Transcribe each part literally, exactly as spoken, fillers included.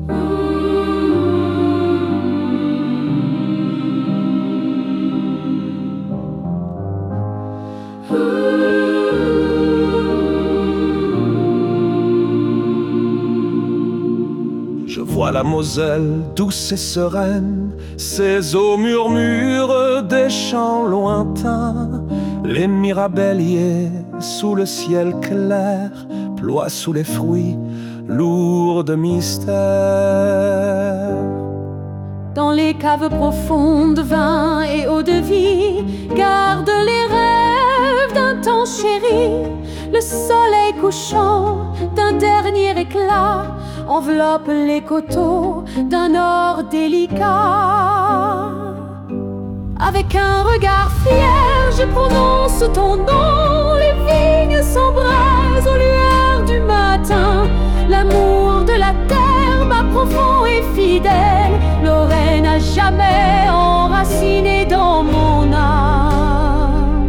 Je vois la Moselle douce et sereine, ses eaux murmurent des chants lointains. Les mirabelliers sous le ciel clair ploient sous les fruits lourds de mystère. Dans les caves profondes, vin et eau de vie gardent les rêves d'un temps chéri. Le soleil couchant d'un dernier éclat enveloppe les coteaux d'un or délicat. Avec un regard fier, je prononce ton nom. Les vignes s'embrasent aux lueurs du matin. L'amour de la terre m'a profond et fidèle. Lorraine à jamais enraciné dans mon âme.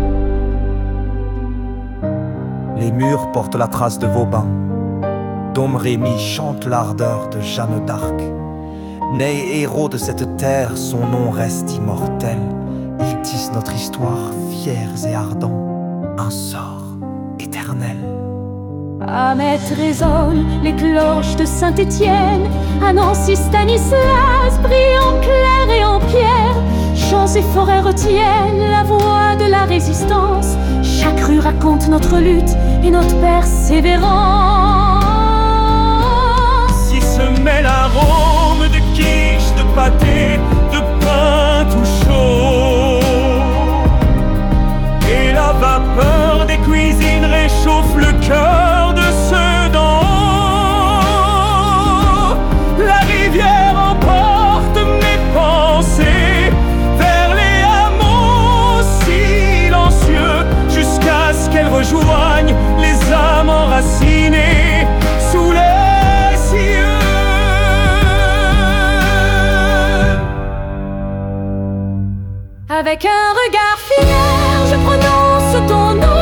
Les murs portent la trace de Vauban. Dom Rémy chante l'ardeur de Jeanne d'Arc. Né héros de cette terre, son nom reste immortel. Ils tissent notre histoire, fiers et ardents, un sort éternel. À Metz résonnent les cloches de Saint-Étienne. À Nancy, Stanislas brille en clair et en pierre. Champs et forêts retiennent la voix de la résistance. Chaque rue raconte notre lutte et notre persévérance. Si se mêle l'arôme de quiche, de pâté, de pain tout chaud, et la vapeur des cuisines réchauffe le cœur de ceux d'en haut. La rivière emporte mes pensées vers les hameaux silencieux, jusqu'à ce qu'elle rejoigne les âmes enracinées sous les cieux. Avec un regard fier, je prononce ton nom.